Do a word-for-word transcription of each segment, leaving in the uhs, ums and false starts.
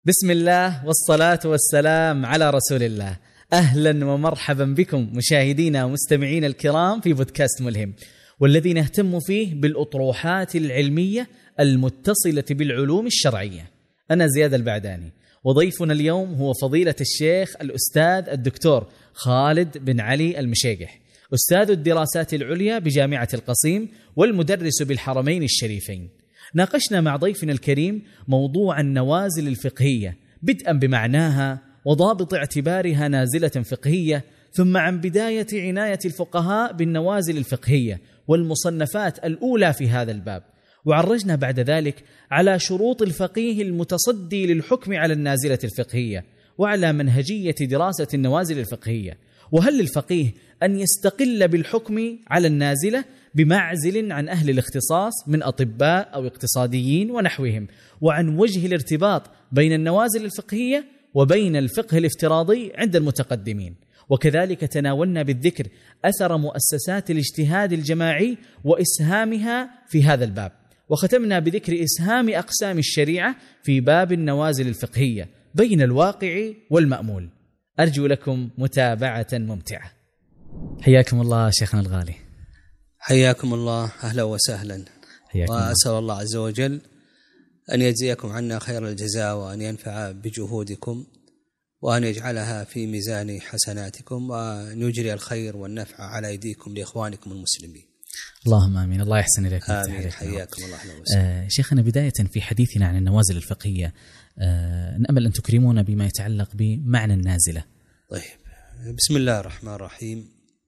بسم الله والصلاة والسلام على رسول الله. أهلا ومرحبا بكم مشاهدينا ومستمعين الكرام في بودكاست ملهم، والذي نهتم فيه بالأطروحات العلمية المتصلة بالعلوم الشرعية. أنا زياد البعداني، وضيفنا اليوم هو فضيلة الشيخ الأستاذ الدكتور خالد بن علي المشيقح، أستاذ الدراسات العليا بجامعة القصيم والمدرس بالحرمين الشريفين. ناقشنا مع ضيفنا الكريم موضوع النوازل الفقهية، بدءا بمعناها وضابط اعتبارها نازلة فقهية، ثم عن بداية عناية الفقهاء بالنوازل الفقهية والمصنفات الأولى في هذا الباب، وعرجنا بعد ذلك على شروط الفقيه المتصدي للحكم على النازلة الفقهية، وعلى منهجية دراسة النوازل الفقهية، وهل للفقيه أن يستقل بالحكم على النازلة بمعزل عن أهل الاختصاص من أطباء أو اقتصاديين ونحوهم، وعن وجه الارتباط بين النوازل الفقهية وبين الفقه الافتراضي عند المتقدمين. وكذلك تناولنا بالذكر أثر مؤسسات الاجتهاد الجماعي وإسهامها في هذا الباب، وختمنا بذكر إسهام أقسام الشريعة في باب النوازل الفقهية بين الواقع والمأمول. أرجو لكم متابعة ممتعة. حياكم الله شيخنا الغالي. حياكم الله، أهلا وسهلا. وأسأل الله. الله عز وجل أن يجزيكم عنا خير الجزاء، وأن ينفع بجهودكم، وأن يجعلها في ميزان حسناتكم، وأن يجري الخير والنفع على أيديكم لإخوانكم المسلمين. اللهم آمين. الله يحسن إليكم. آمين. حياكم الله. أهلا وسهلا. آه شيخنا، بداية في حديثنا عن النوازل الفقهية آه نأمل أن تكرمونا بما يتعلق بمعنى النازلة. طيب، بسم الله الرحمن الرحيم.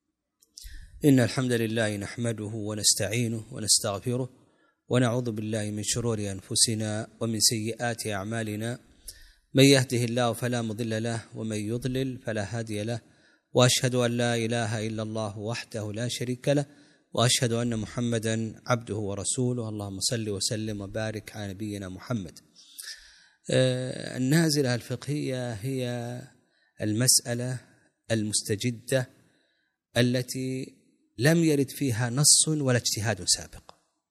إن الحمد لله نحمده ونستعينه ونستغفره، ونعوذ بالله من شرور أنفسنا ومن سيئات أعمالنا. من يهده الله فلا مضل له، ومن يضلل فلا هادي له، وأشهد أن لا إله إلا الله وحده لا شريك له، وأشهد أن محمدا عبده ورسوله. اللهم صل وسلم وبارك على نبينا محمد. آه النازلة الفقهية هي المسألة المستجدة التي لم يرد فيها نص ولا اجتهاد سابق،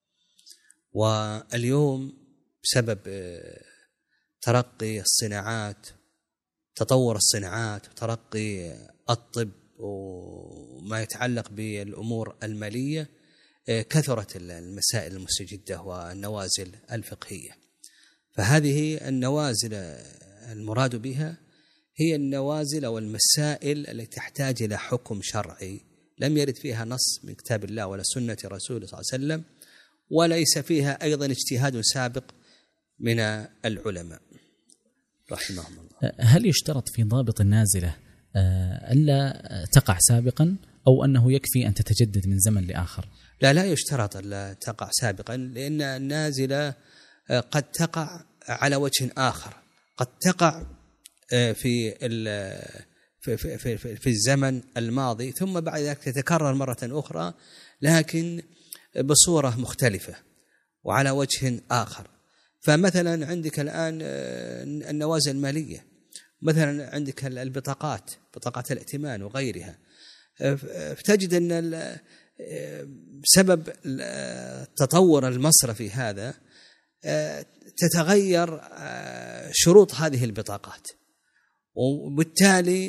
واليوم بسبب ترقي الصناعات، تطور الصناعات وترقي الطب وما يتعلق بالأمور المالية، كثرت المسائل المستجدة والنوازل الفقهية. فهذه النوازل المراد بها هي النوازل والمسائل التي تحتاج إلى حكم شرعي لم يرد فيها نص من كتاب الله ولا سنة رسوله صلى الله عليه وسلم، وليس فيها أيضا اجتهاد سابق من العلماء رحمهم الله. هل يشترط في ضابط النازلة ألا تقع سابقا، أو أنه يكفي أن تتجدد من زمن لآخر؟ لا لا يشترط ألا تقع سابقا، لأن النازلة قد تقع على وجه آخر، قد تقع في في في في الزمن الماضي، ثم بعد ذلك تتكرر مرة أخرى لكن بصورة مختلفة وعلى وجه آخر. فمثلا عندك الآن النوازل المالية، مثلا عندك البطاقات، بطاقات الائتمان وغيرها، فتجد أن بسبب التطور المصرفي هذا تتغير شروط هذه البطاقات، وبالتالي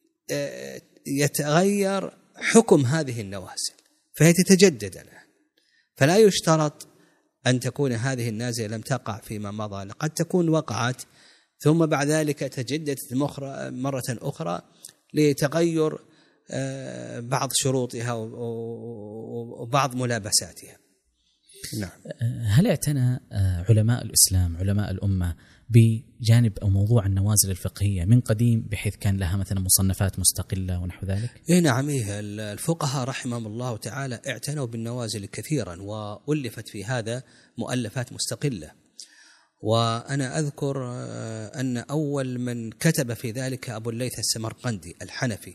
يتغير حكم هذه النوازل، فهي تتجدد الآن. فلا يشترط أن تكون هذه النازلة لم تقع فيما مضى، قد تكون وقعت ثم بعد ذلك تجددت مرة أخرى لتغير بعض شروطها وبعض ملابساتها. نعم. هل اعتنى علماء الإسلام، علماء الأمة، بجانب أو موضوع النوازل الفقهية من قديم، بحيث كان لها مثلا مصنفات مستقلة ونحو ذلك؟ إيه نعم. إيه الفقهاء رحمهم الله تعالى اعتنوا بالنوازل كثيرا، وألفت في هذا مؤلفات مستقلة. وأنا أذكر أن أول من كتب في ذلك أبو الليث السمرقندي الحنفي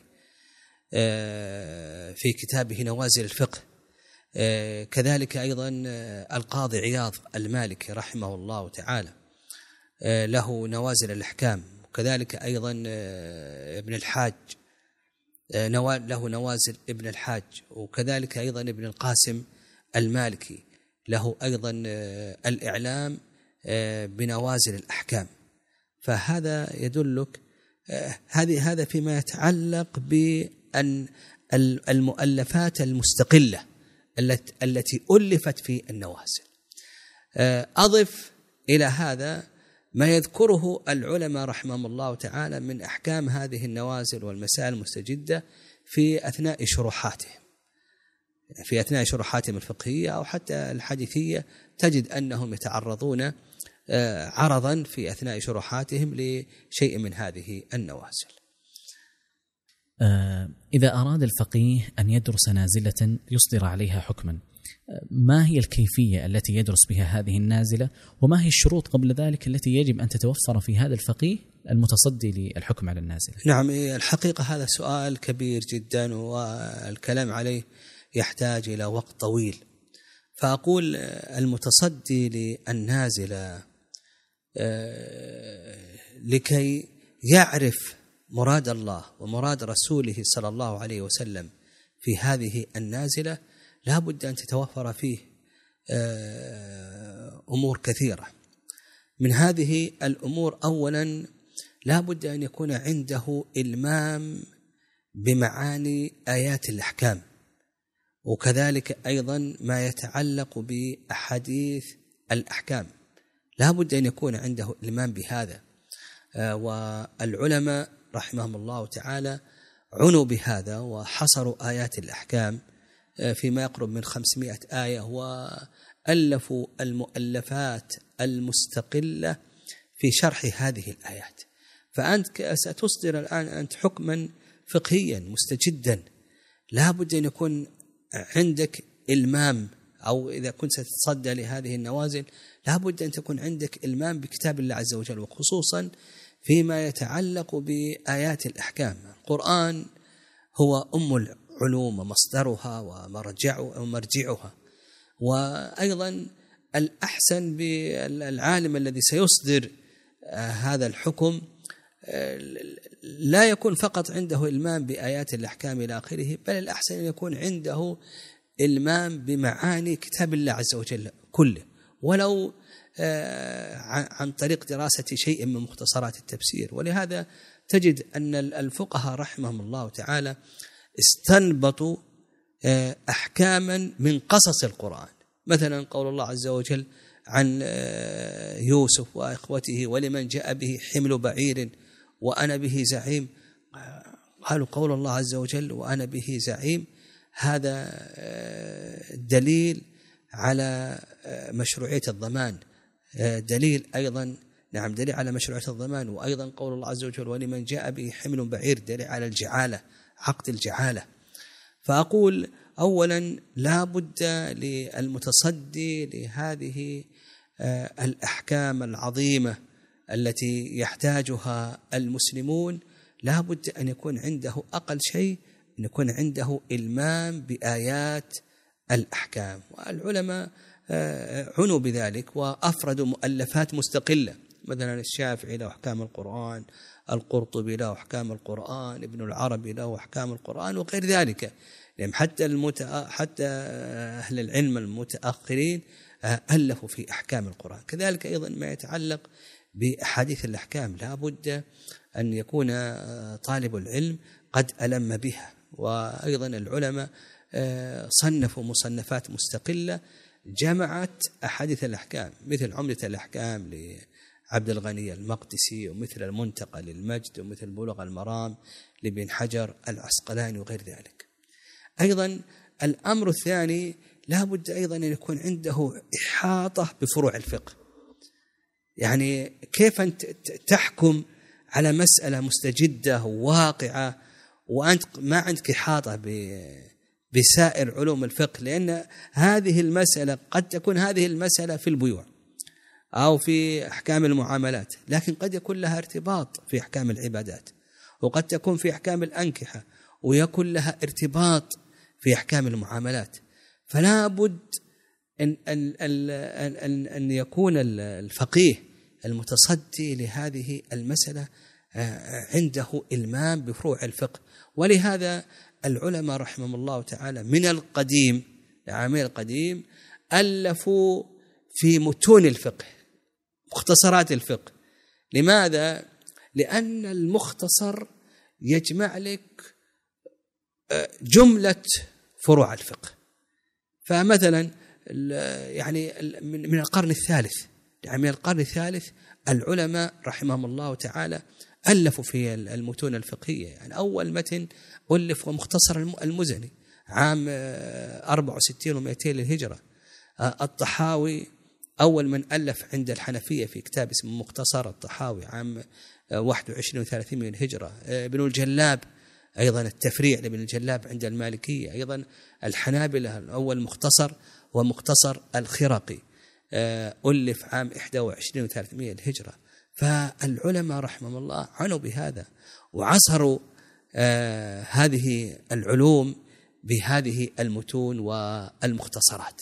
في كتابه نوازل الفقه. كذلك أيضا القاضي عياض المالكي رحمه الله تعالى له نوازل الأحكام، وكذلك أيضا ابن الحاج له نوازل ابن الحاج، وكذلك أيضا ابن القاسم المالكي له أيضا الإعلام بنوازل الأحكام. فهذا يدلك هذه هذا فيما يتعلق بأن المؤلفات المستقلة التي ألفت في النوازل. أضف إلى هذا ما يذكره العلماء رحمهم الله تعالى من أحكام هذه النوازل والمسائل المستجدة في أثناء شروحاتهم في أثناء شروحاتهم الفقهية أو حتى الحديثية، تجد أنهم يتعرضون عرضا في أثناء شروحاتهم لشيء من هذه النوازل. إذا أراد الفقيه أن يدرس نازلة يصدر عليها حكما، ما هي الكيفية التي يدرس بها هذه النازلة، وما هي الشروط قبل ذلك التي يجب أن تتوفر في هذا الفقيه المتصدي للحكم على النازلة؟ نعم، الحقيقة هذا سؤال كبير جدا والكلام عليه يحتاج إلى وقت طويل. فأقول المتصدي للنازلة لكي يعرف مراد الله ومراد رسوله صلى الله عليه وسلم في هذه النازلة لا بد أن تتوفر فيه أمور كثيرة. من هذه الأمور أولا لا بد أن يكون عنده إلمام بمعاني آيات الأحكام، وكذلك أيضا ما يتعلق بأحاديث الأحكام لا بد أن يكون عنده إلمام بهذا. والعلماء رحمهم الله تعالى عنوا بهذا وحصروا آيات الأحكام فيما يقرب من خمسمائة آية، وألفوا المؤلفات المستقلة في شرح هذه الآيات. فأنت ستصدر الآن أنت حكما فقهيا مستجدا، لا بد أن يكون عندك إلمام، أو إذا كنت ستتصدى لهذه النوازل لا بد أن تكون عندك إلمام بكتاب الله عز وجل، وخصوصا فيما يتعلق بآيات الأحكام. القرآن هو أم العلوم ومصدرها ومرجعها، وأيضا الأحسن بالعالم الذي سيصدر هذا الحكم لا يكون فقط عنده إلمام بآيات الأحكام إلى آخره، بل الأحسن أن يكون عنده إلمام بمعاني كتاب الله عز وجل كله، ولو عن طريق دراسة شيء من مختصرات التفسير. ولهذا تجد أن الفقهاء رحمهم الله تعالى استنبطوا أحكاما من قصص القرآن، مثلا قول الله عز وجل عن يوسف وإخوته ولمن جاء به حمل بعير وأنا به زعيم. قالوا قول الله عز وجل وأنا به زعيم هذا دليل على مشروعية الضمان، دليل أيضا نعم دليل على مشروعية الضمان. وأيضا قول الله عز وجل ولمن جاء به حمل بعير دليل على الجعالة، عقد الجعالة. فأقول أولا لا بد للمتصدي لهذه الأحكام العظيمة التي يحتاجها المسلمون لا بد أن يكون عنده أقل شيء أن يكون عنده إلمام بآيات الأحكام. والعلماء عنوا بذلك وأفردوا مؤلفات مستقلة، مثلا الشافعي له أحكام القرآن، القرطبي له أحكام القرآن، ابن العربي له أحكام القرآن وغير ذلك. يعني حتى المتأ... حتى أهل العلم المتأخرين ألفوا في أحكام القرآن. كذلك أيضا ما يتعلق بأحاديث الأحكام لا بد أن يكون طالب العلم قد ألم بها. وأيضا العلماء صنفوا مصنفات مستقلة جمعت أحاديث الأحكام، مثل عمدة الأحكام لعبد الغني المقدسي، ومثل المنتقى للمجد، ومثل بلوغ المرام لابن حجر العسقلاني وغير ذلك. أيضا الأمر الثاني لا بد أيضا أن يكون عنده إحاطة بفروع الفقه. يعني كيف أنت تحكم على مسألة مستجدة وواقعة وأنت ما عندك إحاطة بسائر علوم الفقه؟ لأن هذه المسألة قد تكون هذه المسألة في البيوع أو في أحكام المعاملات، لكن قد يكون لها ارتباط في أحكام العبادات، وقد تكون في أحكام الأنكحة ويكون لها ارتباط في أحكام المعاملات. فلا بد أن, أن, أن, أن يكون الفقيه المتصدي لهذه المسألة عنده إلمام بفروع الفقه. ولهذا العلماء رحمهم الله تعالى من القديم العامل القديم ألفوا في متون الفقه، مختصرات الفقه، لماذا؟ لأن المختصر يجمع لك جملة فروع الفقه. فمثلا يعني من القرن الثالث يعني من القرن الثالث العلماء رحمهم الله تعالى ألفوا في المتون الفقهية. يعني أول متن ألف ومختصر المزني عام أربعة وستين ومئتين للهجرة. الطحاوي أول من ألف عند الحنفية في كتاب اسمه مختصر الطحاوي عام واحد وعشرين وثلاثمائة للهجرة. ابن الجلاب أيضا التفريع لابن الجلاب عند المالكية. أيضا الحنابلة الأول مختصر ومختصر الخرقي ألف عام واحد وعشرين وثلاثمائة للهجرة. فالعلماء رحمهم الله عنوا بهذا وعصروا آه هذه العلوم بهذه المتون والمختصرات.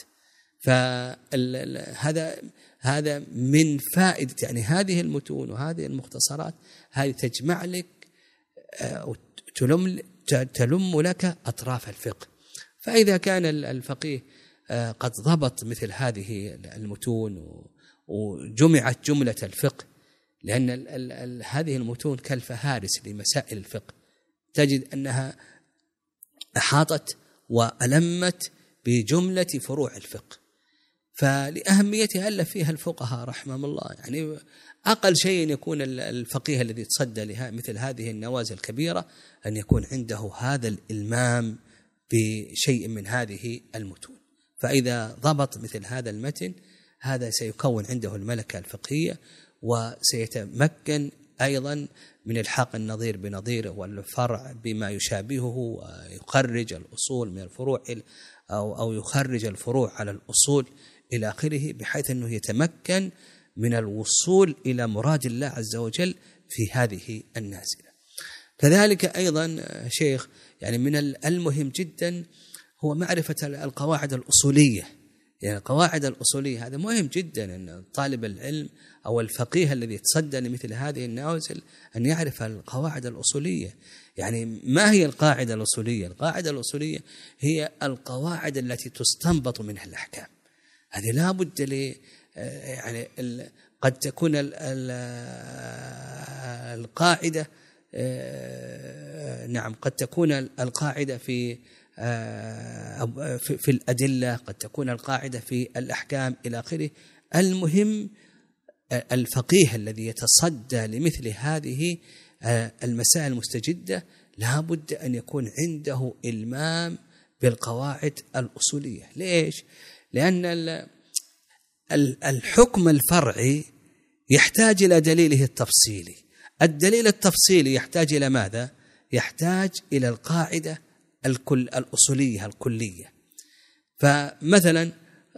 فهذا هذا من فائدة يعني هذه المتون وهذه المختصرات، هذه تجمع لك آه تلم, تلم لك أطراف الفقه. فإذا كان الفقيه آه قد ضبط مثل هذه المتون وجمعت جملة الفقه، لأن ال ال ال هذه المتون كالفهارس لمسائل الفقه، تجد أنها أحاطت وألمت بجملة فروع الفقه. فلأهميتها ألف فيها الفقهاء رحمهم الله. يعني أقل شيء يكون الفقيه الذي تصدى لها مثل هذه النوازل الكبيرة أن يكون عنده هذا الإلمام بشيء من هذه المتون. فإذا ضبط مثل هذا المتن، هذا سيكون عنده الملكة الفقهية، وسيتمكن أيضا من الحاق النظير بنظيره والفرع بما يشابهه، ويخرج الأصول من الفروع أو أو يخرج الفروع على الأصول إلى آخره، بحيث أنه يتمكن من الوصول إلى مراد الله عز وجل في هذه النازلة. كذلك أيضا شيخ يعني من المهم جدا هو معرفة القواعد الأصولية. يعني القواعد الأصولية هذا مهم جدا، أن طالب العلم أو الفقيه الذي يتصدى لمثل هذه النوازل أن يعرف القواعد الأصولية. يعني ما هي القاعدة الأصولية؟ القاعدة الأصولية هي القواعد التي تستنبط منها الأحكام. هذه لا بد ل يعني قد تكون القاعدة نعم قد تكون القاعدة في في الأدلة، قد تكون القاعدة في الأحكام إلى آخره. المهم الفقيه الذي يتصدى لمثل هذه المسائل المستجدة لا بد أن يكون عنده إلمام بالقواعد الأصولية. ليش؟ لأن الحكم الفرعي يحتاج إلى دليله التفصيلي. الدليل التفصيلي يحتاج إلى ماذا؟ يحتاج إلى القاعدة الكل الأصولية الكلية. فمثلا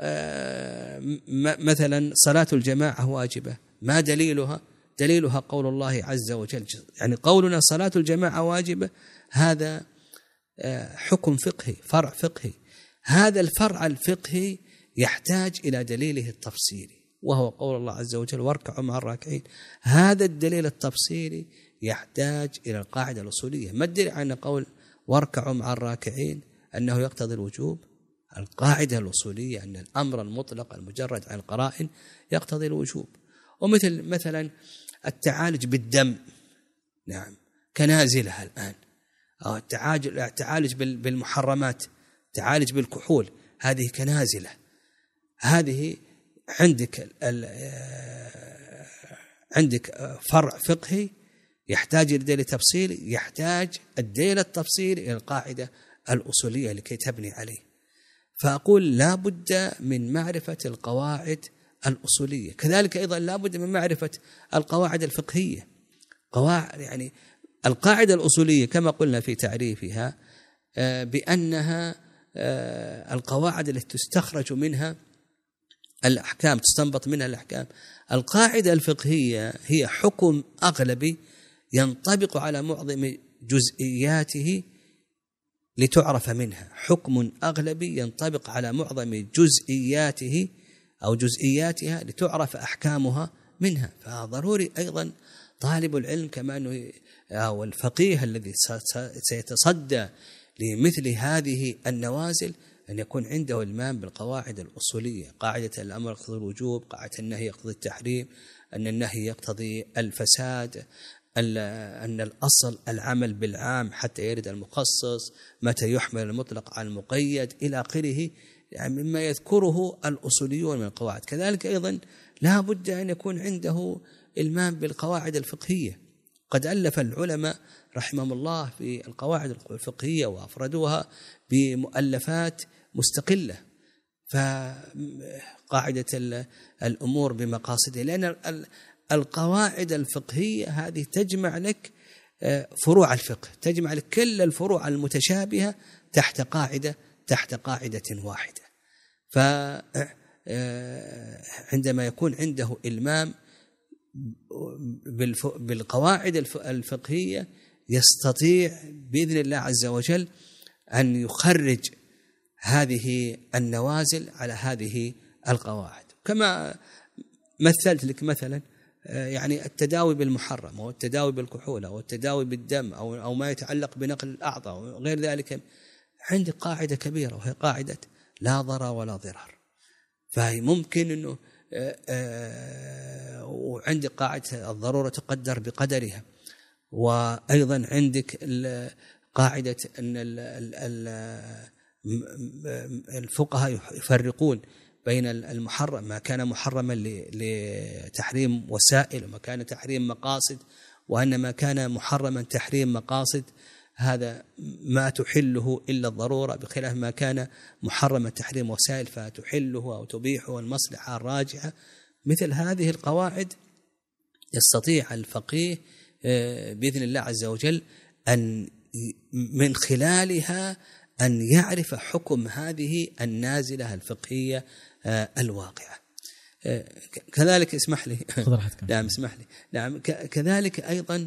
مثلا صلاة الجماعة واجبة، ما دليلها؟ دليلها قول الله عز وجل. يعني قولنا صلاة الجماعة واجبة هذا حكم فقهي، فرع فقهي. هذا الفرع الفقهي يحتاج إلى دليله التفصيلي، وهو قول الله عز وجل واركعوا مع الراكعين. هذا الدليل التفصيلي يحتاج إلى القاعدة الأصولية. ما الدليل على قول واركعوا مع الراكعين أنه يقتضي الوجوب؟ القاعدة الأصولية أن الأمر المطلق المجرد عن القرائن يقتضي الوجوب. ومثل مثلا التعالج بالدم، نعم كنازلها الآن، أو التعالج بالمحرمات، تعالج بالكحول، هذه كنازلة. هذه عندك عندك فرع فقهي يحتاج إلى دليل تفصيلي، يحتاج الدليل التفصيلي إلى القاعدة الأصولية لكي تبني عليه. فأقول لا بد من معرفة القواعد الأصولية. كذلك أيضا لا بد من معرفة القواعد الفقهية. قواعد يعني القاعدة الأصولية كما قلنا في تعريفها بأنها القواعد التي تستخرج منها الأحكام، تستنبط منها الأحكام. القاعدة الفقهية هي حكم أغلبي ينطبق على معظم جزئياته لتعرف منها، حكم أغلبي ينطبق على معظم جزئياته أو جزئياتها لتعرف أحكامها منها. فضروري أيضا طالب العلم كما أنه أو الفقيه الذي سيتصدى لمثل هذه النوازل أن يكون عنده إلمام بالقواعد الأصولية، قاعدة الأمر يقتضي الوجوب، قاعدة النهي يقتضي التحريم، أن النهي يقتضي الفساد، أن الأصل العمل بالعام حتى يرد المخصص، متى يحمل المطلق على المقيد إلى آخره، يعني مما يذكره الأصوليون من القواعد. كذلك أيضا لا بد أن يكون عنده إلمام بالقواعد الفقهية. قد ألف العلماء رحمهم الله في القواعد الفقهية وأفردوها بمؤلفات مستقلة، فقاعدة الأمور بمقاصدها، لأن القواعد الفقهية هذه تجمع لك فروع الفقه، تجمع لك كل الفروع المتشابهة تحت قاعدة تحت قاعدة واحدة. فعندما يكون عنده إلمام بالقواعد الفقهية يستطيع بإذن الله عز وجل أن يخرج هذه النوازل على هذه القواعد. كما مثلت لك مثلا يعني التداوي بالمحرم أو التداوي بالكحول أو التداوي بالدم أو أو ما يتعلق بنقل الأعضاء وغير ذلك، عندي قاعدة كبيرة وهي قاعدة لا ضرر ولا ضرار، فهي ممكن أنه وعندك قاعدة الضرورة تقدر بقدرها، وأيضا عندك قاعدة أن الفقهاء يفرقون بين المحرم ما كان محرما لتحريم وسائل وما كان تحريم مقاصد، وأن ما كان محرما تحريم مقاصد هذا ما تحله إلا الضرورة، بخلاف ما كان محرما تحريم وسائل فتحله أو تبيحه المصلحة الراجحة. مثل هذه القواعد يستطيع الفقيه بإذن الله عز وجل أن من خلالها أن يعرف حكم هذه النازلة الفقهية الواقعة. كذلك اسمح لي نعم اسمح لي نعم كذلك أيضا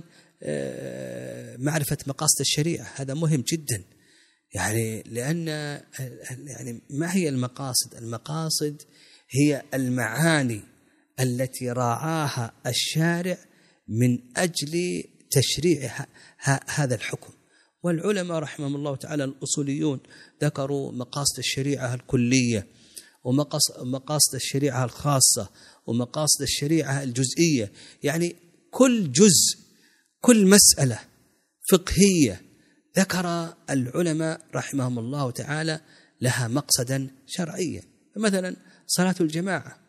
معرفة مقاصد الشريعة، هذا مهم جدا، يعني لأن يعني ما هي المقاصد؟ المقاصد هي المعاني التي راعاها الشارع من أجل تشريع هذا الحكم. والعلماء رحمهم الله تعالى الأصوليون ذكروا مقاصد الشريعة الكلية ومقاصد الشريعة الخاصة ومقاصد الشريعة الجزئية، يعني كل جزء كل مسألة فقهية ذكر العلماء رحمهم الله تعالى لها مقصدا شرعيا. مثلا صلاة الجماعة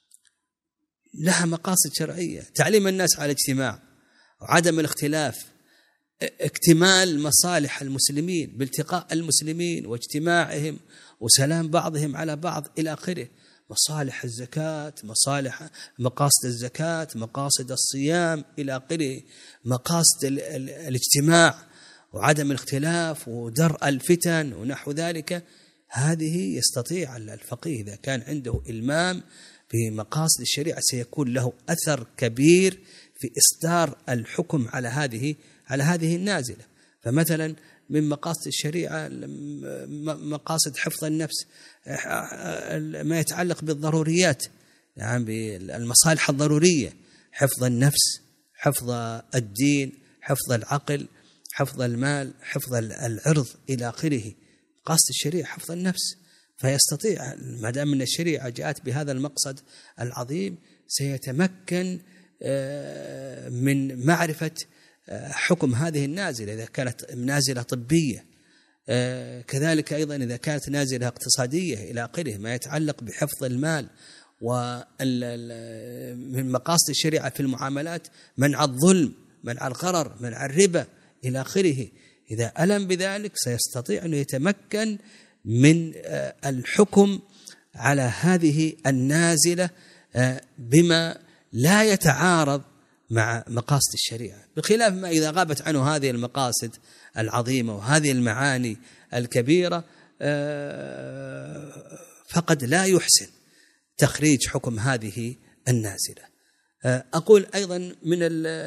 لها مقاصد شرعية، تعليم الناس على الاجتماع وعدم الاختلاف، اكتمال مصالح المسلمين بالتقاء المسلمين واجتماعهم وسلام بعضهم على بعض إلى آخره. مصالح الزكاة، مصالح مقاصد الزكاة، مقاصد الصيام إلى آخره، مقاصد الاجتماع وعدم الاختلاف ودرء الفتن ونحو ذلك. هذه يستطيع الفقيه إذا كان عنده إلمام بمقاصد الشريعة سيكون له أثر كبير في إصدار الحكم على هذه على هذه النازلة. فمثلا من مقاصد الشريعة مقاصد حفظ النفس، ما يتعلق بالضروريات، يعني بالمصالح الضرورية، حفظ النفس، حفظ الدين، حفظ العقل، حفظ المال، حفظ العرض إلى آخره. مقاصد الشريعة حفظ النفس، فيستطيع ما دام أن الشريعة جاءت بهذا المقصد العظيم سيتمكن من معرفة حكم هذه النازلة إذا كانت نازلة طبية، كذلك أيضا إذا كانت نازلة اقتصادية إلى آخره، ما يتعلق بحفظ المال. ومن مقاصد الشريعة في المعاملات منع الظلم، منع الغرر، منع الربا إلى آخره. إذا ألم بذلك سيستطيع أن يتمكن من الحكم على هذه النازلة بما لا يتعارض مع مقاصد الشريعة، بخلاف ما إذا غابت عنه هذه المقاصد العظيمة وهذه المعاني الكبيرة فقد لا يحسن تخريج حكم هذه النازلة. أقول أيضا من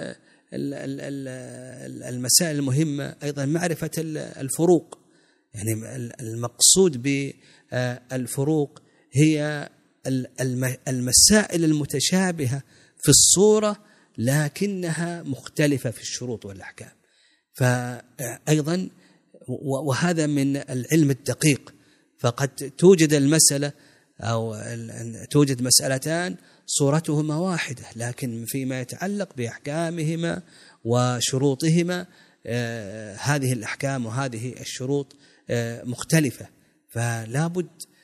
المسائل المهمة أيضا معرفة الفروق، يعني المقصود بالفروق هي المسائل المتشابهة في الصورة لكنها مختلفة في الشروط والأحكام. فأيضا وهذا من العلم الدقيق، فقد توجد المسألة أو توجد مسألتان صورتهما واحدة، لكن فيما يتعلق بأحكامهما وشروطهما هذه الأحكام وهذه الشروط مختلفة. فلا بد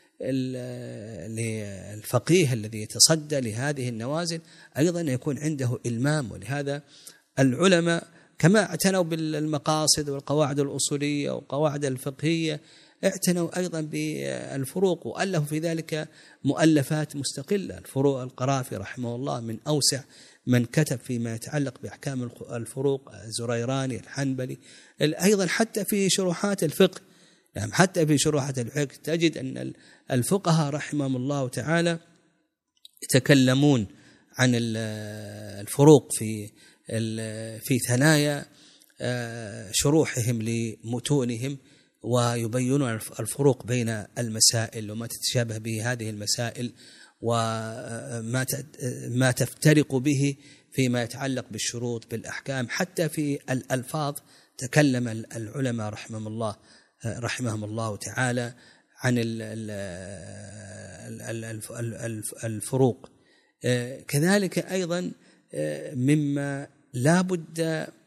للفقيه الذي يتصدى لهذه النوازل أيضا يكون عنده إلمام. ولهذا العلماء كما اعتنوا بالمقاصد والقواعد الأصولية والقواعد الفقهية اعتنوا أيضا بالفروق، وألفوا في ذلك مؤلفات مستقلة. الفروق القرافي رحمه الله من أوسع من كتب فيما يتعلق بأحكام الفروق، الزريراني، الحنبلي، أيضا حتى في شروحات الفقه. يعني حتى في شروحات الفقه تجد أن الفقهاء رحمهم الله تعالى يتكلمون عن الفروق في في ثنايا شروحهم لمتونهم، ويبينون الفروق بين المسائل وما تتشابه به هذه المسائل وما ما تفترق به فيما يتعلق بالشروط بالأحكام. حتى في الألفاظ تكلم العلماء رحمهم الله رحمهم الله تعالى عن الفروق. كذلك أيضا مما لا بد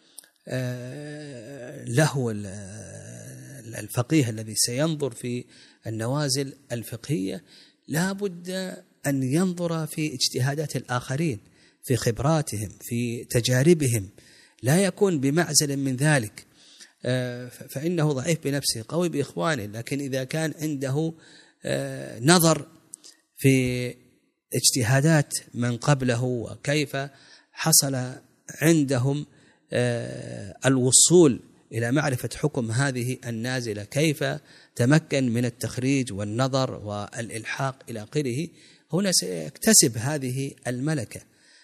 له الفقيه الذي سينظر في النوازل الفقهية لا بد أن ينظر في اجتهادات الآخرين، في خبراتهم، في تجاربهم، لا يكون بمعزل من ذلك، فإنه ضعيف بنفسه قوي بإخوانه. لكن إذا كان عنده نظر في اجتهادات من قبله وكيف حصل عندهم الوصول إلى معرفة حكم هذه النازلة، كيف تمكن من التخريج والنظر والإلحاق إلى آخره، هنا سيكتسب هذه الملكة.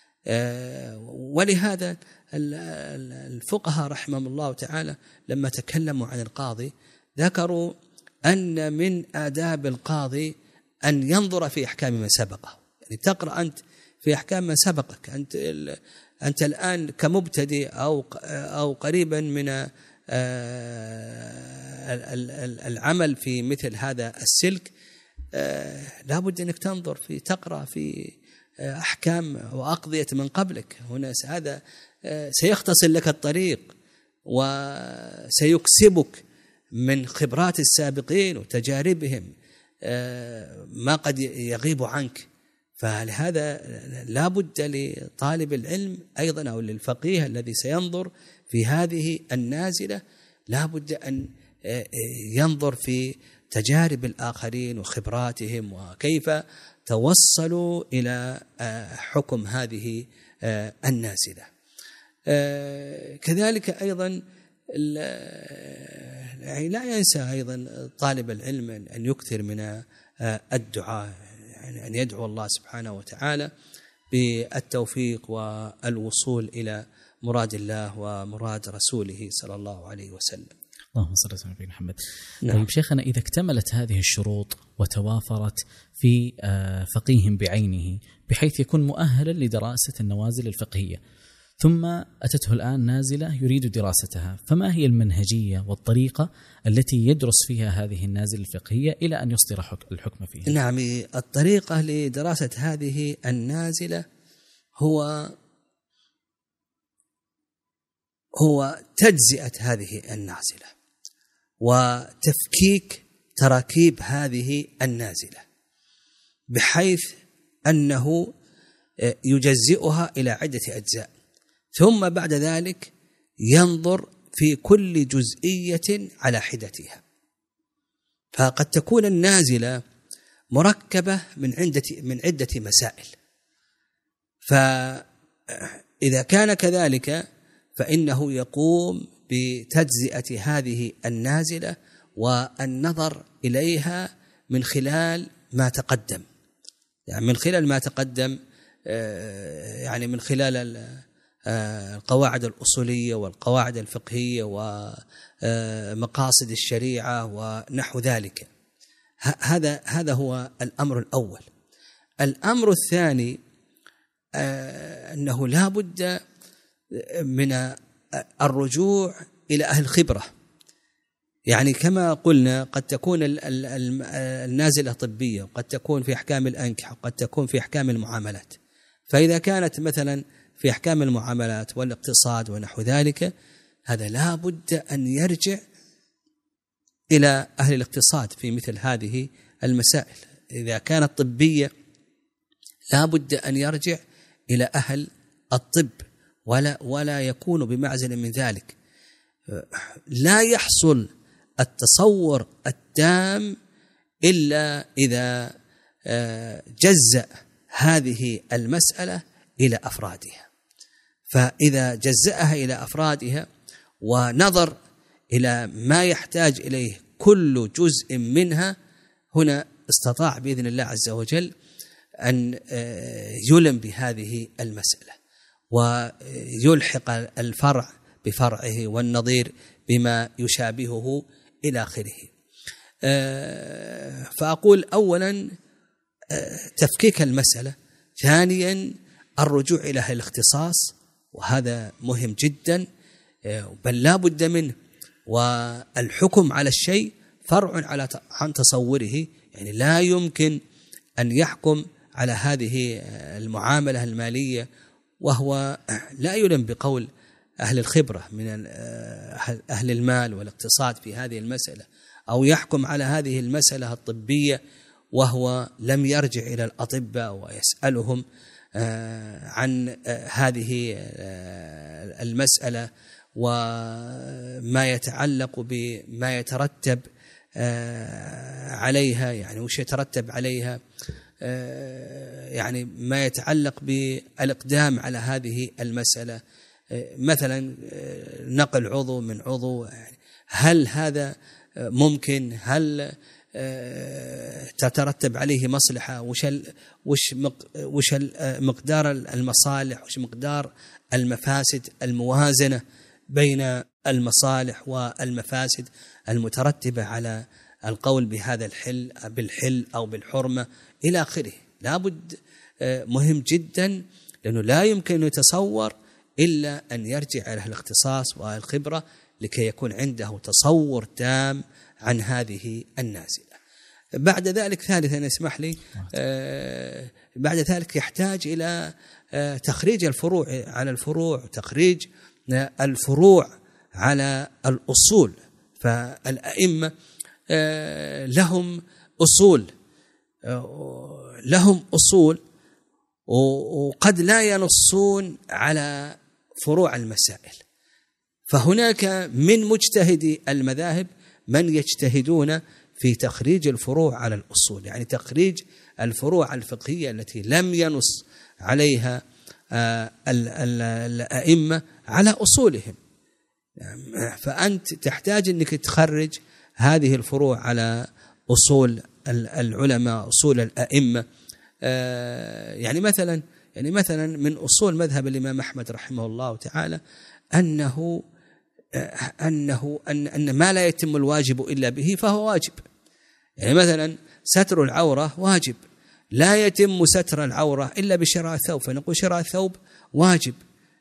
ولهذا الفقهاء رحمهم الله تعالى لما تكلموا عن القاضي ذكروا أن من آداب القاضي أن ينظر في أحكام من سبقه. يعني تقرأ أنت في أحكام من سبقك، أنت أنت الآن كمبتدئ أو أو قريبا من العمل في مثل هذا السلك، لا بد أنك تنظر في تقرأ في أحكام وأقضية من قبلك. هنا هذا سيختصر لك الطريق وسيكسبك من خبرات السابقين وتجاربهم ما قد يغيب عنك. فلهذا لا بد لطالب العلم أيضا أو للفقيه الذي سينظر في هذه النازلة لا بد أن ينظر في تجارب الآخرين وخبراتهم وكيف توصلوا إلى حكم هذه النازلة. كذلك أيضا لا ينسى أيضا طالب العلم أن يكثر من الدعاء، يعني أن يدعو الله سبحانه وتعالى بالتوفيق والوصول إلى مراد الله ومراد رسوله صلى الله عليه وسلم. اللهم صل وسلم على محمد. نعم. طيب شيخنا، إذا اكتملت هذه الشروط وتوافرت في فقيه بعينه بحيث يكون مؤهلا لدراسة النوازل الفقهية، ثم أتته الآن نازلة يريد دراستها، فما هي المنهجية والطريقة التي يدرس فيها هذه النازلة الفقهية إلى أن يصدر الحكم فيها؟ نعم، الطريقة لدراسة هذه النازلة هو هو تجزئة هذه النازلة وتفكيك تراكيب هذه النازلة بحيث أنه يجزئها إلى عدة أجزاء، ثم بعد ذلك ينظر في كل جزئية على حدتها. فقد تكون النازلة مركبة من عدة من عدة مسائل، فإذا كان كذلك فإنه يقوم بتجزئة هذه النازلة والنظر إليها من خلال ما تقدم، يعني من خلال ما تقدم يعني من خلال القواعد الأصولية والقواعد الفقهية ومقاصد الشريعة ونحو ذلك. هذا هذا هو الأمر الأول. الأمر الثاني أنه لا بد من الرجوع إلى أهل الخبرة يعني كما قلنا قد تكون النازلة طبية، وقد تكون في أحكام الأنكحة، وقد تكون في أحكام المعاملات. فإذا كانت مثلا في أحكام المعاملات والاقتصاد ونحو ذلك، هذا لا بد أن يرجع إلى أهل الاقتصاد في مثل هذه المسائل. إذا كانت طبية لا بد أن يرجع إلى أهل الطب، ولا ولا يكون بمعزل من ذلك. لا يحصل التصور التام إلا إذا جزأ هذه المسألة إلى أفرادها. فإذا جزأها إلى أفرادها ونظر إلى ما يحتاج إليه كل جزء منها، هنا استطاع بإذن الله عز وجل أن يلم بهذه المسألة ويلحق الفرع بفرعه والنظير بما يشابهه إلى آخره. فأقول أولا تفكيك المسألة، ثانيا الرجوع إلى أهل الاختصاص، وهذا مهم جدا بل لا بد منه. والحكم على الشيء فرع على عن تصوره، يعني لا يمكن أن يحكم على هذه المعاملة المالية وهو لا يلم بقول أهل الخبرة من أهل المال والاقتصاد في هذه المسألة، أو يحكم على هذه المسألة الطبية وهو لم يرجع إلى الأطباء ويسألهم عن هذه المسألة وما يتعلق بما يترتب عليها، يعني وش يترتب عليها، يعني ما يتعلق بالإقدام على هذه المسألة، مثلا نقل عضو من عضو، هل هذا ممكن؟ هل تترتب عليه مصلحة؟ وش وش وش مقدار المصالح، وش مقدار المفاسد، الموازنة بين المصالح والمفاسد المترتبة على القول بهذا الحل بالحل أو بالحرمة إلى آخره. لابد مهم جدا، لأنه لا يمكن أن يتصور إلا أن يرجع إلى الاختصاص والخبرة لكي يكون عنده تصور تام عن هذه النازلة. بعد ذلك ثالثا اسمح لي، آه بعد ذلك يحتاج إلى آه تخريج الفروع على الفروع، تخريج آه الفروع على الأصول. فالأئمة آه لهم أصول آه لهم أصول وقد لا ينصون على فروع المسائل. فهناك من مجتهدي المذاهب من يجتهدون في تخريج الفروع على الأصول، يعني تخريج الفروع الفقهية التي لم ينص عليها الأئمة على أصولهم. فأنت تحتاج أنك تخرج هذه الفروع على أصول العلماء، أصول الأئمة. يعني مثلا يعني مثلا من أصول مذهب الإمام أحمد رحمه الله تعالى أنه أنه أن أن ما لا يتم الواجب إلا به فهو واجب. يعني مثلا ستر العورة واجب، لا يتم ستر العورة إلا بشراء الثوب، فنقول شراء الثوب واجب.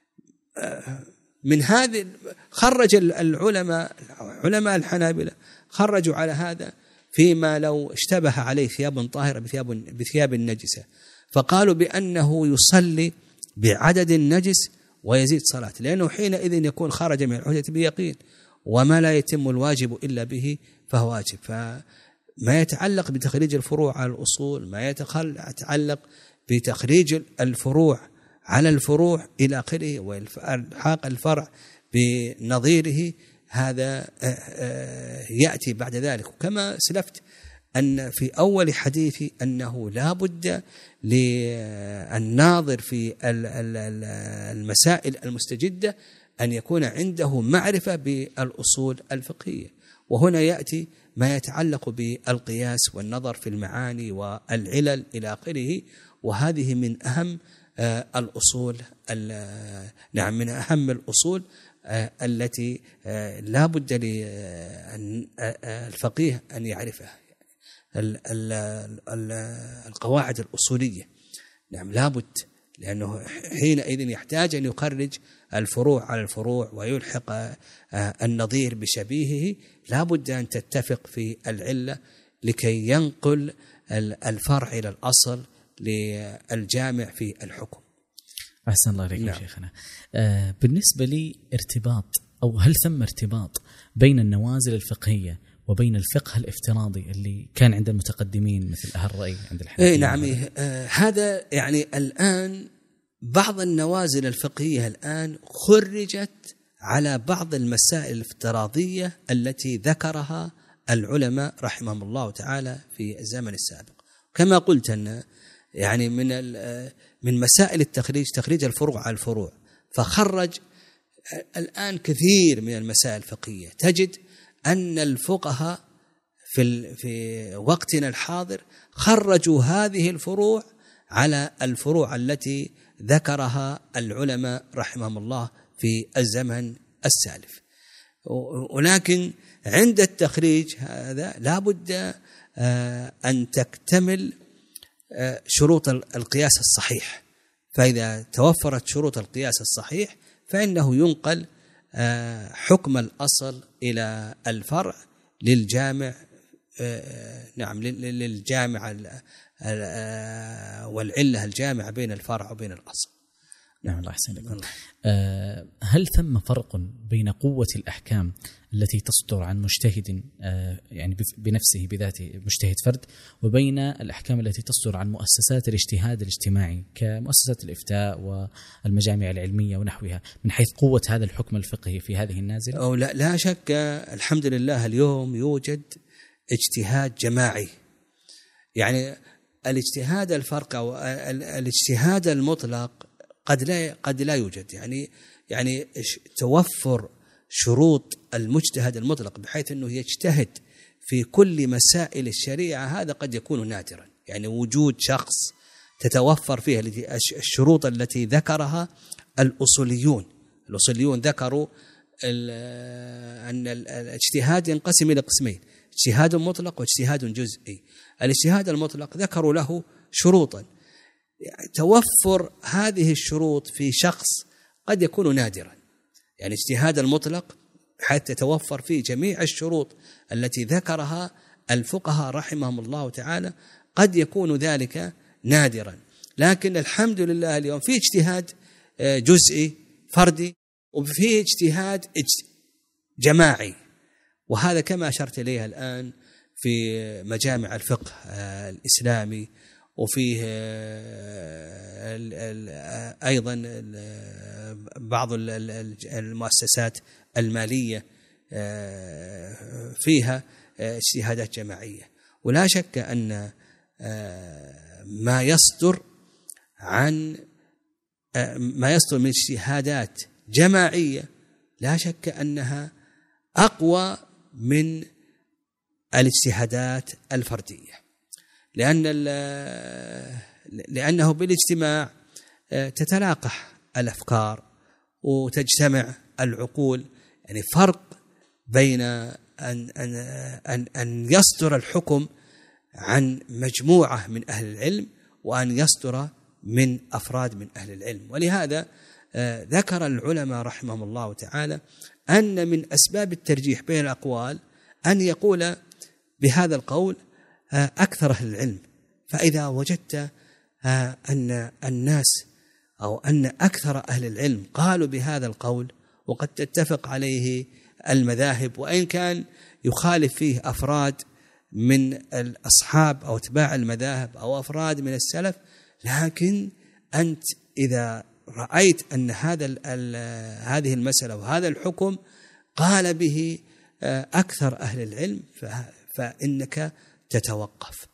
من هذه خرج العلماء علماء الحنابلة خرجوا على هذا فيما لو اشتبه عليه ثياب طاهرة بثياب بثياب النجسة، فقالوا بأنه يصلي بعدد النجس ويزيد صلاة، لأنه حينئذ يكون خرج من الحجة بيقين، وما لا يتم الواجب إلا به فهو واجب. فما يتعلق بتخريج الفروع على الأصول، ما يتعلق بتخريج الفروع على الفروع إلى آخره، والحاق الفرع بنظيره، هذا يأتي بعد ذلك. وكما سلفت أن في أول حديثي أنه لا بد للناظر في المسائل المستجدة أن يكون عنده معرفة بالأصول الفقهية. وهنا يأتي ما يتعلق بالقياس والنظر في المعاني والعلل إلى آخره، وهذه من أهم الأصول، نعم من أهم الأصول التي لا بد للفقيه أن يعرفها. القواعد الأصولية، نعم لابد لأنه حينئذ يحتاج أن يخرج الفروع على الفروع ويلحق النظير بشبيهه، لا بد أن تتفق في العلة لكي ينقل الفرع إلى الأصل للجامع في الحكم. أحسن الله عليكم. نعم. شيخنا، آه بالنسبة لي ارتباط أو هل ثم ارتباط بين النوازل الفقهية وبين الفقه الافتراضي اللي كان عند المتقدمين مثل أهل الرأي عند الحنفية؟ إيه نعم. آه هذا يعني الآن بعض النوازل الفقهية الآن خرجت على بعض المسائل الافتراضية التي ذكرها العلماء رحمهم الله تعالى في الزمن السابق. كما قلت أن يعني من من مسائل التخريج تخريج الفروع على الفروع، فخرج الآن كثير من المسائل الفقهية تجد أن الفقهاء في في وقتنا الحاضر خرجوا هذه الفروع على الفروع التي ذكرها العلماء رحمهم الله في الزمن السالف. ولكن عند التخريج هذا لا بد أن تكتمل شروط القياس الصحيح، فإذا توفرت شروط القياس الصحيح فإنه ينقل حكم الأصل إلى الفرع للجامع، نعم للجامع والعلة الجامعة بين الفرع وبين الأصل. نعم الله أحسن لكم. أه هل ثم فرق بين قوة الأحكام التي تصدر عن مجتهد أه يعني بنفسه بذاته مجتهد فرد، وبين الأحكام التي تصدر عن مؤسسات الاجتهاد الاجتماعي كمؤسسات الإفتاء والمجامع العلمية ونحوها من حيث قوة هذا الحكم الفقهي في هذه النازلة؟ أو لا, لا شك، الحمد لله اليوم يوجد اجتهاد جماعي. يعني الاجتهاد الفرق أو الاجتهاد المطلق قد لا قد لا يوجد، يعني يعني توفر شروط المجتهد المطلق بحيث أنه يجتهد في كل مسائل الشريعة هذا قد يكون نادرا. يعني وجود شخص تتوفر فيه الشروط التي ذكرها الأصوليون. الأصوليون ذكروا أن الاجتهاد ينقسم إلى قسمين: اجتهاد مطلق واجتهاد جزئي. الاجتهاد المطلق ذكروا له شروطا، توفر هذه الشروط في شخص قد يكون نادرا. يعني اجتهاد المطلق حتى تتوفر فيه جميع الشروط التي ذكرها الفقهاء رحمهم الله تعالى قد يكون ذلك نادرا. لكن الحمد لله اليوم في اجتهاد جزئي فردي وفيه اجتهاد جماعي، وهذا كما أشرت إليه الآن في مجامع الفقه الإسلامي، وفيه أيضا بعض المؤسسات المالية فيها اجتهادات جماعية. ولا شك أن ما يصدر عن ما يصدر من اجتهادات جماعية لا شك أنها أقوى من الاجتهادات الفردية، لأن لأنه بالاجتماع تتلاقح الأفكار وتجتمع العقول. يعني فرق بين أن أن أن أن يصدر الحكم عن مجموعة من أهل العلم وأن يصدر من أفراد من أهل العلم. ولهذا ذكر العلماء رحمهم الله تعالى أن من أسباب الترجيح بين الأقوال أن يقول بهذا القول أكثر أهل العلم. فإذا وجدت أن الناس أو أن أكثر أهل العلم قالوا بهذا القول وقد تتفق عليه المذاهب، وإن كان يخالف فيه أفراد من الأصحاب أو اتباع المذاهب أو أفراد من السلف، لكن أنت إذا رأيت أن هذا هذه المسألة وهذا الحكم قال به أكثر أهل العلم فإنك تتوقف.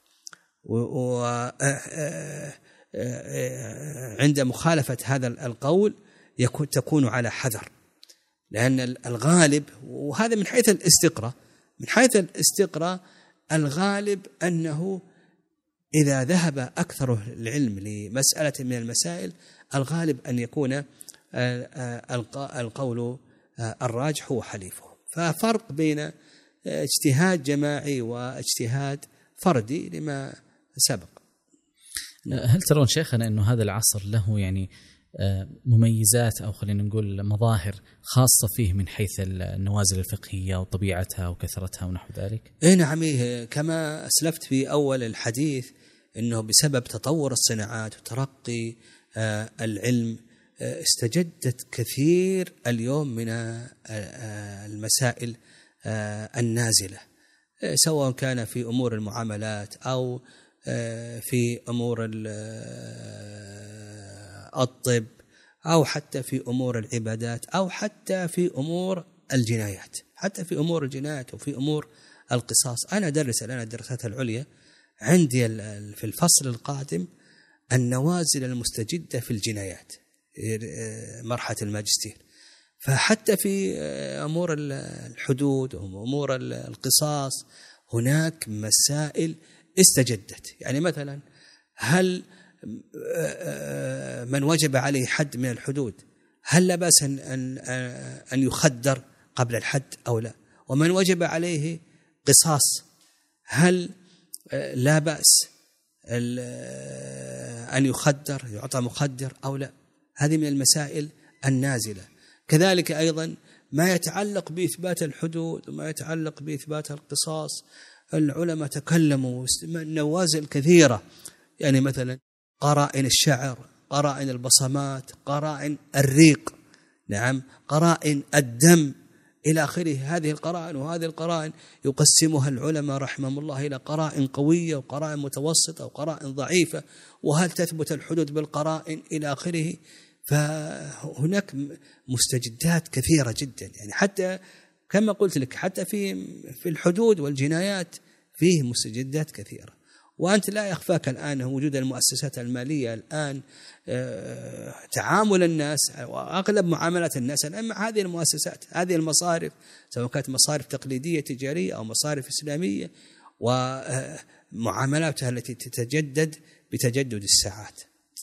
وعند مخالفة هذا القول يكون تكون على حذر، لأن الغالب، وهذا من حيث الاستقراء من حيث الاستقراء الغالب أنه إذا ذهب أكثر العلم لمسألة من المسائل الغالب أن يكون القول الراجح هو حليفه. ففرق بين اجتهاد جماعي واجتهاد فردي لما سبق. هل ترون شيخنا أنه هذا العصر له يعني مميزات أو خلينا نقول مظاهر خاصة فيه من حيث النوازل الفقهية وطبيعتها وكثرتها ونحو ذلك؟ إيه نعم، كما أسلفت في أول الحديث أنه بسبب تطور الصناعات وترقي العلم استجدت كثير اليوم من المسائل النازلة، سواء كان في أمور المعاملات أو في أمور الطب أو حتى في أمور العبادات أو حتى في أمور الجنايات، حتى في أمور الجنايات وفي أمور القصاص. أنا أدرس الآن الدراسات العليا، عندي في الفصل القادم النوازل المستجدة في الجنايات مرحلة الماجستير، فحتى في أمور الحدود وأمور القصاص هناك مسائل استجدت. يعني مثلا هل من وجب عليه حد من الحدود هل لا بأس أن, أن يخدر قبل الحد أو لا؟ ومن وجب عليه قصاص هل لا بأس أن يخدر يعطى مخدر أو لا؟ هذه من المسائل النازلة. كذلك أيضا ما يتعلق بإثبات الحدود وما يتعلق بإثبات القصاص، العلماء تكلموا نوازل كثيرة، يعني مثلا قرائن الشعر، قرائن البصمات، قرائن الريق، نعم، قرائن الدم إلى آخره. هذه القرائن وهذه القرائن يقسمها العلماء رحمهم الله إلى قرائن قوية وقرائن متوسطة وقرائن ضعيفة، وهل تثبت الحدود بالقرائن إلى آخره. فهناك مستجدات كثيرة جدا، يعني حتى كما قلت لك حتى في في الحدود والجنايات فيه مستجدات كثيرة. وأنت لا يخفاك الآن وجود المؤسسات المالية الآن، تعامل الناس وأغلب معاملات الناس الآن مع هذه المؤسسات، هذه المصارف، سواء كانت مصارف تقليدية تجارية أو مصارف إسلامية، ومعاملاتها التي تتجدد بتجدد الساعات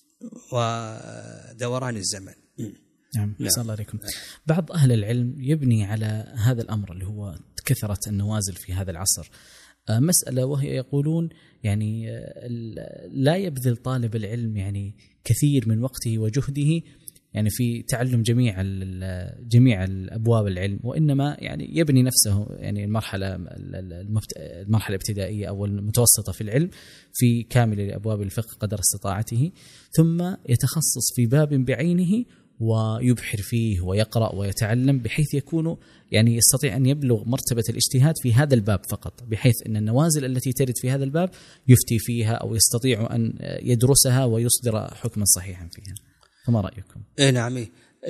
ودوران الزمن. نعم، أحسن الله عليكم. بعض أهل العلم يبني على هذا الأمر اللي هو كثرة النوازل في هذا العصر مسألة، وهي يقولون يعني لا يبذل طالب العلم يعني كثير من وقته وجهده يعني في تعلم جميع جميع الأبواب العلم، وإنما يعني يبني نفسه يعني المرحلة المرحلة الابتدائية أو المتوسطة في العلم في كامل أبواب الفقه قدر استطاعته، ثم يتخصص في باب بعينه ويبحر فيه ويقرأ ويتعلم بحيث يكون يعني يستطيع أن يبلغ مرتبة الاجتهاد في هذا الباب فقط، بحيث أن النوازل التي ترد في هذا الباب يفتي فيها أو يستطيع أن يدرسها ويصدر حكما صحيحا فيها. فما رأيكم؟ إيه نعم،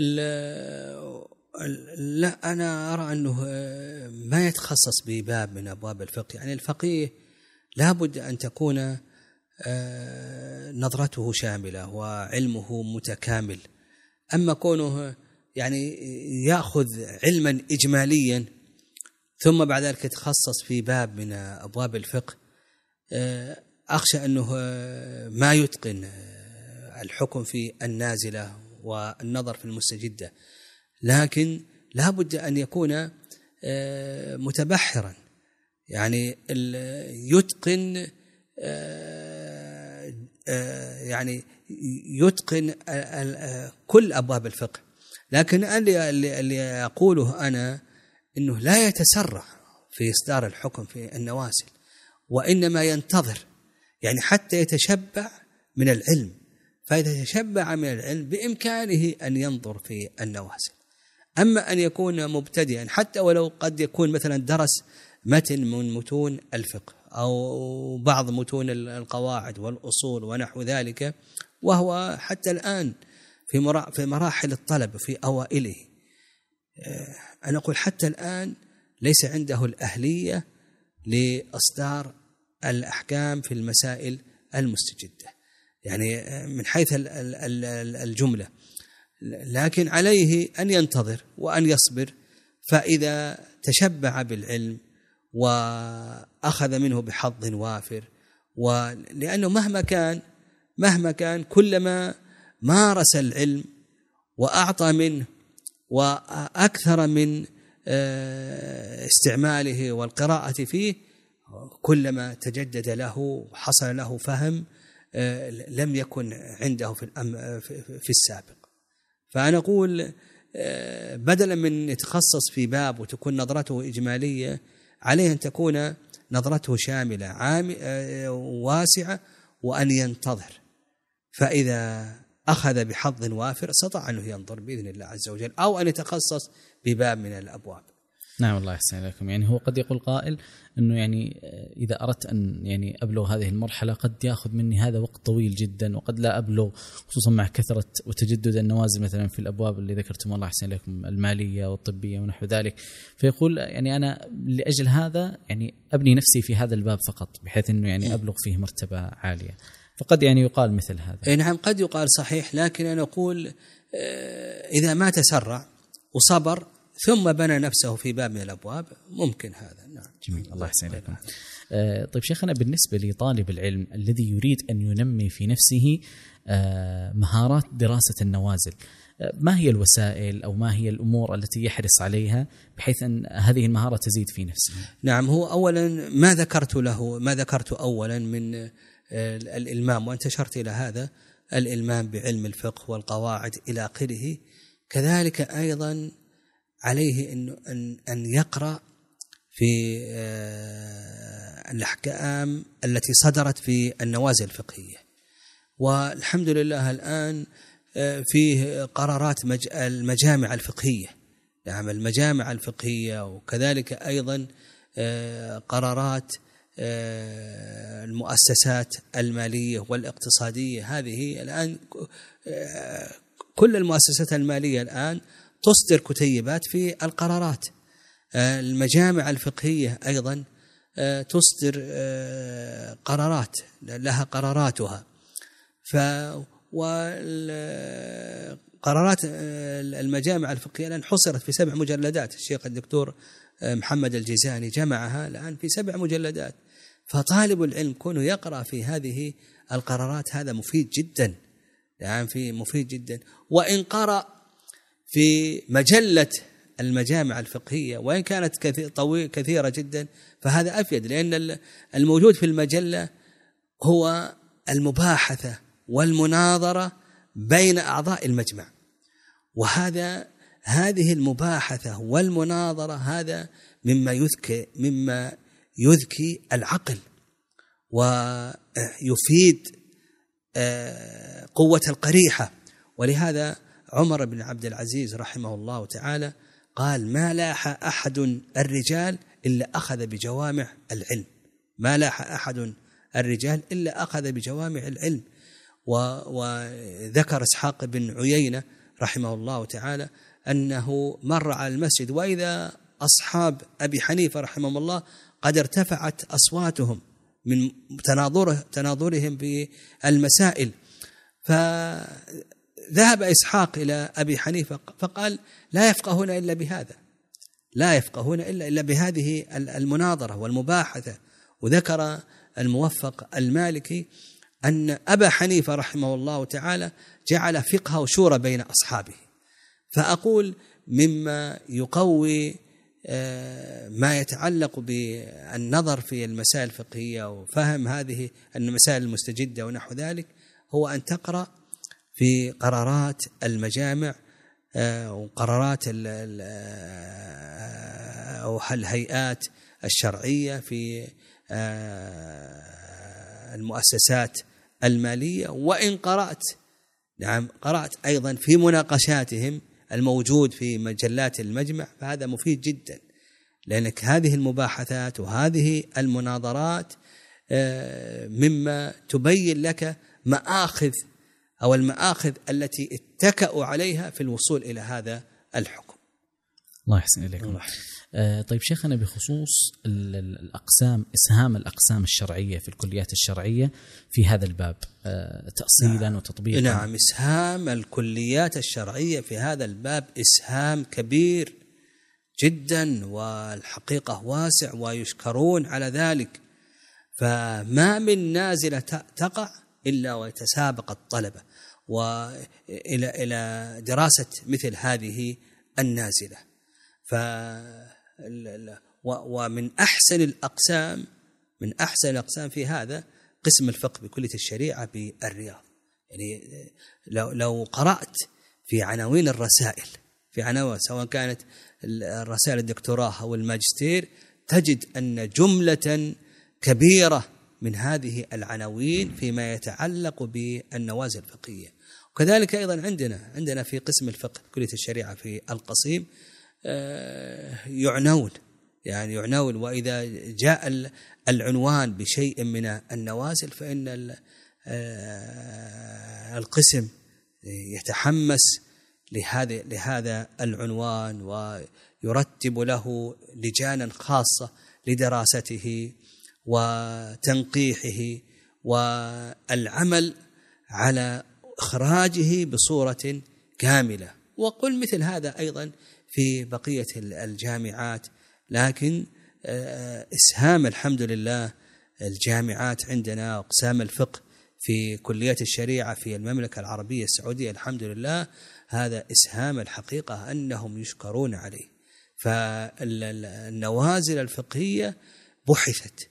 لا أنا أرى أنه ما يتخصص بباب من أبواب الفقه. يعني الفقيه لابد أن تكون نظرته شاملة وعلمه متكامل. أما كونه يعني يأخذ علما إجماليا ثم بعد ذلك يتخصص في باب من أبواب الفقه، أخشى أنه ما يتقن الحكم في النازلة والنظر في المستجدة، لكن لا بد أن يكون متبحرا، يعني يتقن يعني يتقن كل أبواب الفقه. لكن اللي أقوله أنا أنه لا يتسرع في إصدار الحكم في النوازل، وإنما ينتظر، يعني حتى يتشبع من العلم، فإذا تشبع من العلم بإمكانه أن ينظر في النوازل. أما أن يكون مبتدئا حتى ولو قد يكون مثلا درس متن من متون الفقه أو بعض متون القواعد والأصول ونحو ذلك، وهو حتى الآن في مراحل الطلب في أوائله، أنا أقول حتى الآن ليس عنده الأهلية لإصدار الأحكام في المسائل المستجدة، يعني من حيث الجملة. لكن عليه أن ينتظر وأن يصبر، فإذا تشبع بالعلم وأخذ منه بحظ وافر، ولأنه مهما كان مهما كان كلما مارس العلم وأعطى منه وأكثر من استعماله والقراءة فيه، كلما تجدد له وحصل له فهم لم يكن عنده في في السابق. فأنا أقول بدلا من يتخصص في باب وتكون نظرته إجمالية، عليه أن تكون نظرته شاملة واسعة، وأن ينتظر، فإذا أخذ بحظ وافر استطاع أنه ينظر بإذن الله عز وجل، أو أن يتخصص بباب من الأبواب. نعم الله يحسن إليكم. يعني هو قد يقول قائل أنه يعني إذا أردت أن يعني أبلغ هذه المرحلة قد يأخذ مني هذا وقت طويل جدا، وقد لا أبلغ، خصوصا مع كثرة وتجدد النوازل مثلا في الأبواب اللي ذكرتم الله يحسن إليكم، المالية والطبية ونحو ذلك. فيقول يعني أنا لأجل هذا يعني أبني نفسي في هذا الباب فقط، بحيث أنه يعني أبلغ فيه مرتبة عالية. فقد يعني يقال مثل هذا. نعم قد يقال صحيح، لكن أنا أقول إذا ما تسرع وصبر ثم بنى نفسه في باب من الأبواب ممكن هذا. نعم جميل الله يحسن إليكم. آه طيب شيخنا، بالنسبة لطالب العلم الذي يريد أن ينمي في نفسه آه مهارات دراسة النوازل، آه ما هي الوسائل أو ما هي الأمور التي يحرص عليها بحيث أن هذه المهارة تزيد في نفسه؟ نعم، هو أولا ما ذكرت له ما ذكرت أولا من آه الإلمام، وأنت أشرت إلى هذا الإلمام بعلم الفقه والقواعد إلى آخره. كذلك أيضا عليه إنه أن أن يقرأ في الأحكام التي صدرت في النوازل الفقهية، والحمد لله الآن فيه قرارات المجامع الفقهية. نعم المجامع الفقهية، وكذلك أيضا قرارات المؤسسات المالية والاقتصادية. هذه الآن كل المؤسسات المالية الآن تصدر كتيبات في القرارات. المجامع الفقهية أيضا تصدر قرارات لها قراراتها. ف وقرارات المجامع الفقهية الآن حصرت في سبع مجلدات. الشيخ الدكتور محمد الجيزاني جمعها الآن في سبع مجلدات. فطالب العلم كونه يقرأ في هذه القرارات هذا مفيد جدا، يعني في مفيد جدا. وإن قرأ في مجلة المجامع الفقهية وإن كانت كثيرة جدا فهذا أفيد، لأن الموجود في المجلة هو المباحثة والمناظرة بين أعضاء المجمع، وهذا هذه المباحثة والمناظرة هذا مما يذكي مما يذكي العقل ويفيد قوة القريحة. ولهذا عمر بن عبد العزيز رحمه الله تعالى قال: ما لاح أحد الرجال إلا أخذ بجوامع العلم، ما لاح أحد الرجال إلا أخذ بجوامع العلم. وذكر إسحاق بن عيينة رحمه الله تعالى أنه مر على المسجد وإذا أصحاب أبي حنيفة رحمه الله قد ارتفعت أصواتهم من تناظره تناظرهم بالمسائل، فذهب إسحاق إلى أبي حنيفة فقال: لا يفقهون إلا بهذا، لا يفقهون إلا إلا بهذه المناظرة والمباحثة. وذكر الموفق المالكي أن أبا حنيفة رحمه الله تعالى جعل فقه وشورى بين أصحابه. فأقول مما يقوي ما يتعلق بالنظر في المسائل الفقهية وفهم هذه المسائل المستجدة ونحو ذلك هو أن تقرأ في قرارات المجامع وقرارات أو الهيئات الشرعية في المؤسسات المالية. وإن قرأت نعم قرأت أيضا في مناقشاتهم الموجود في مجلات المجمع فهذا مفيد جدا، لأنك هذه المباحثات وهذه المناظرات مما تبين لك مآخذ أو المآخذ التي اتكأوا عليها في الوصول إلى هذا الحكم. الله يحسن إليكم. آه طيب شيخنا، بخصوص الأقسام إسهام الأقسام الشرعية في الكليات الشرعية في هذا الباب آه تأصيلا نعم. وتطبيقا. نعم، إسهام الكليات الشرعية في هذا الباب إسهام كبير جدا، والحقيقة واسع ويشكرون على ذلك. فما من نازلة تقع إلا ويتسابق الطلبة وإلى إلى دراسة مثل هذه النازلة. ف ومن أحسن الأقسام من أحسن الأقسام في هذا قسم الفقه بكلية الشريعة بالرياض. يعني لو لو قرأت في عناوين الرسائل، في عناوين سواء كانت الرسائل الدكتوراه أو الماجستير، تجد أن جملة كبيرة من هذه العناوين فيما يتعلق بالنوازل الفقهية. وكذلك أيضا عندنا عندنا في قسم الفقه كلية الشريعة في القصيم يعنون، يعني يعنون، وإذا جاء العنوان بشيء من النوازل فإن القسم يتحمس لهذا لهذا العنوان ويرتب له لجانا خاصة لدراسته وتنقيحه والعمل على إخراجه بصورة كاملة. وقل مثل هذا أيضا في بقية الجامعات، لكن إسهام الحمد لله الجامعات عندنا أقسام الفقه في كليات الشريعة في المملكة العربية السعودية الحمد لله، هذا إسهام الحقيقة أنهم يشكرون عليه. فالنوازل الفقهية بحثت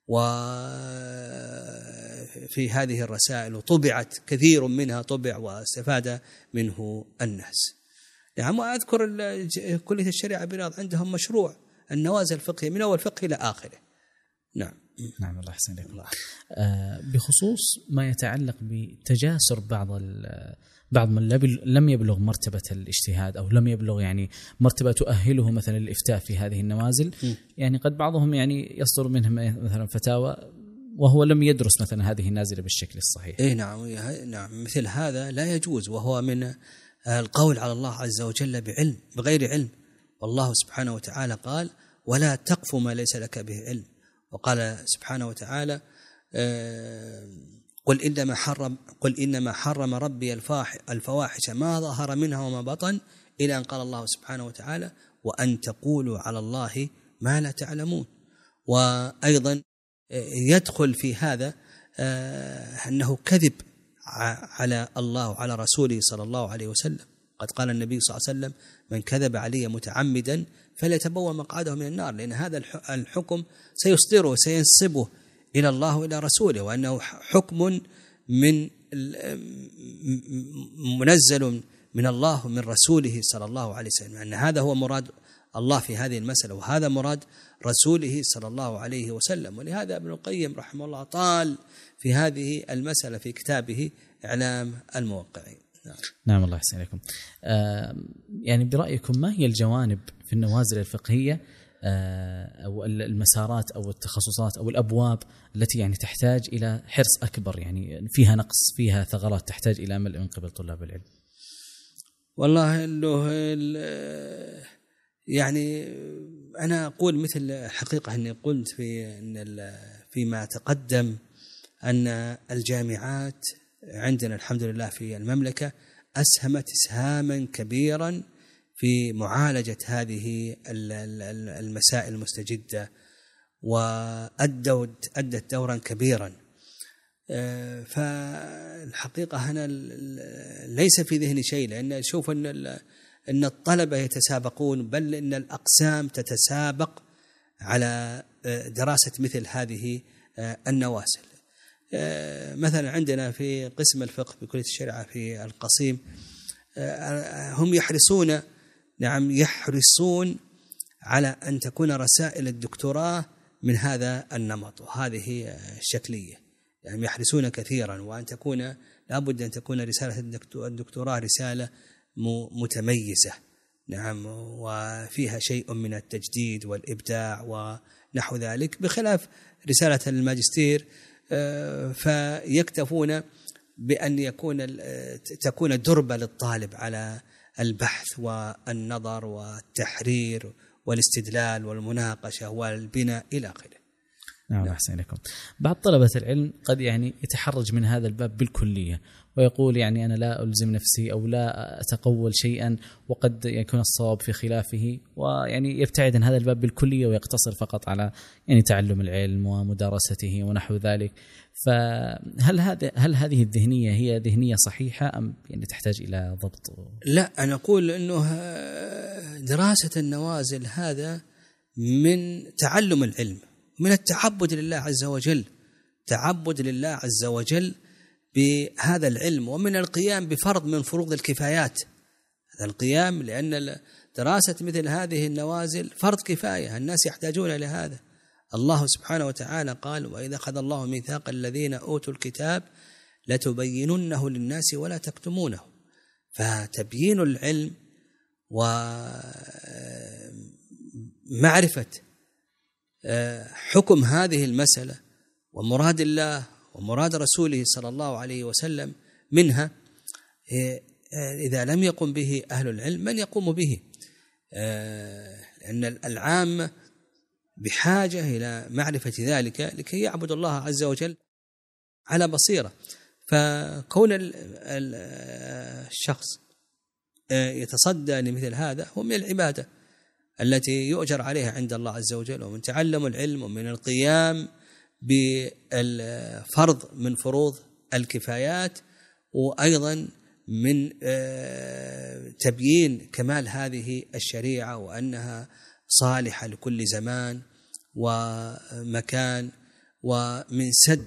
وفي هذه الرسائل وطبعت كثير منها، طبع واستفاد منه الناس. نعم. وأذكر كلية الشريعة بالرياض عندهم مشروع النوازل الفقهية من أول فقه إلى آخره. نعم. نعم الله يحسن لك. الله. آه بخصوص ما يتعلق بتجاسر بعض بعض من لم يبلغ مرتبة الاجتهاد أو لم يبلغ يعني مرتبة تؤهله مثلا الإفتاء في هذه النوازل، م. يعني قد بعضهم يعني يصدر منه مثلا فتاوى وهو لم يدرس مثلا هذه النازلة بالشكل الصحيح. إيه نعم. نعم مثل هذا لا يجوز، وهو من القول على الله عز وجل بعلم بغير علم. والله سبحانه وتعالى قال: ولا تقف ما ليس لك به علم. وقال سبحانه وتعالى: قل إنما حرم قل إنما حرم ربي الفواحش ما ظهر منها وما بطن، إلى أن قال الله سبحانه وتعالى: وأن تقولوا على الله ما لا تعلمون. وأيضا يدخل في هذا أنه كذب على الله وعلى رسوله صلى الله عليه وسلم. قد قال النبي صلى الله عليه وسلم: من كذب علي متعمدا فليتبوأ مقعده من النار، لأن هذا الحكم سيصدره سينسبه إلى الله وإلى رسوله، وأنه حكم من منزل من الله ومن رسوله صلى الله عليه وسلم، أن هذا هو مراد الله في هذه المسألة، وهذا مراد رسوله صلى الله عليه وسلم. ولهذا ابن القيم رحمه الله طال في هذه المسألة في كتابه إعلام الموقعين. نعم, نعم الله يحسن لكم. آه يعني برأيكم ما هي الجوانب في النوازل الفقهية آه أو المسارات أو التخصصات أو الأبواب التي يعني تحتاج إلى حرص أكبر، يعني فيها نقص، فيها ثغرات تحتاج إلى ملء من قبل طلاب العلم؟ والله إنه يعني أنا أقول مثل حقيقة أني قلت في أن فيما تقدم أن الجامعات عندنا الحمد لله في المملكة أسهمت إسهاما كبيرا في معالجة هذه المسائل المستجدة، وأدت أدت دورا كبيرا. فالحقيقة هنا ليس في ذهني شيء، لأن أشوف أن أن الطلبة يتسابقون، بل إن الأقسام تتسابق على دراسة مثل هذه النوازل. مثلا عندنا في قسم الفقه بكلية الشريعة في القصيم هم يحرصون نعم يحرصون على أن تكون رسائل الدكتوراه من هذا النمط وهذه الشكلية، يعني يحرصون كثيرا، وأن تكون لابد أن تكون رسالة الدكتوراه رسالة متميزة نعم وفيها شيء من التجديد والإبداع ونحو ذلك، بخلاف رسالة الماجستير فيكتفون بأن يكون تكون دربة للطالب على البحث والنظر والتحرير والاستدلال والمناقشة والبناء إلى آخره. نعم أحسن لكم. بعض طلبة العلم قد يعني يتحرج من هذا الباب بالكلية ويقول يعني أنا لا ألزم نفسي أو لا أتقول شيئا، وقد يكون الصواب في خلافه، ويعني يبتعد عن هذا الباب بالكلية ويقتصر فقط على يعني تعلم العلم ومدارسته ونحو ذلك. فهل هذا هل هذه الذهنية هي ذهنية صحيحة أم يعني تحتاج إلى ضبط؟ لا، أنا أقول أنه دراسة النوازل هذا من تعلم العلم، من التعبد لله عز وجل. تعبد لله عز وجل بهذا العلم، ومن القيام بفرض من فروض الكفايات. هذا القيام لأن دراسة مثل هذه النوازل فرض كفاية، الناس يحتاجون إلى هذا. الله سبحانه وتعالى قال: وإذا أخذ الله ميثاق الذين أوتوا الكتاب لتبيننه للناس ولا تكتمونه. فتبيين العلم ومعرفة حكم هذه المسألة ومراد الله ومراد رسوله صلى الله عليه وسلم منها، إذا لم يقم به أهل العلم من يقوم به؟ لأن العامة بحاجة إلى معرفة ذلك لكي يعبد الله عز وجل على بصيرة. فكون الشخص يتصدى لمثل هذا هو من العبادة التي يؤجر عليها عند الله عز وجل، ومن تعلم العلم ومن القيام بالفرض من فروض الكفايات، وأيضا من تبيين كمال هذه الشريعة وأنها صالحة لكل زمان ومكان، ومن سد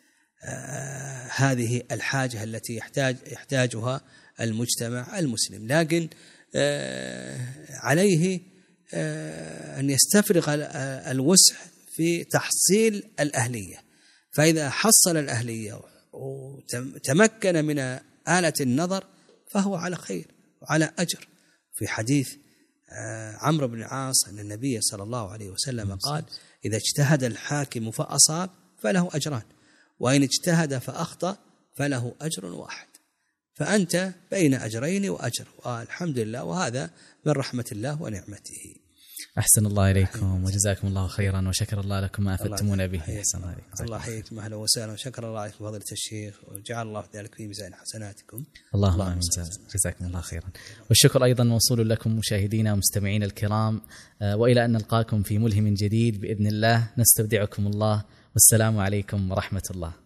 هذه الحاجة التي يحتاج يحتاجها المجتمع المسلم. لكن عليه أن يستفرغ الوسع في تحصيل الأهلية، فإذا حصل الأهلية وتمكن من آلة النظر فهو على خير وعلى أجر. في حديث عمرو بن العاص أن النبي صلى الله عليه وسلم قال: إذا اجتهد الحاكم فأصاب فله أجران، وإن اجتهد فأخطأ فله أجر واحد. فأنت بين أجرين وأجر، والحمد لله، وهذا من رحمة الله ونعمته. أحسن الله إليكم وجزاكم الله خيرا، وشكر الله لكم ما أفدتمونا به. أحسن الله عليكم. الله يحييكم، أهلا وسهلا، وشكر الله عليكم فضيلة الشيخ، وجعل الله ذلك في ميزان حسناتكم. اللهم آمين. جزاكم الله خيرا. والشكر أيضا موصول لكم مشاهدينا ومستمعين الكرام، وإلى أن نلقاكم في ملهم جديد بإذن الله. نستودعكم الله، والسلام عليكم ورحمة الله.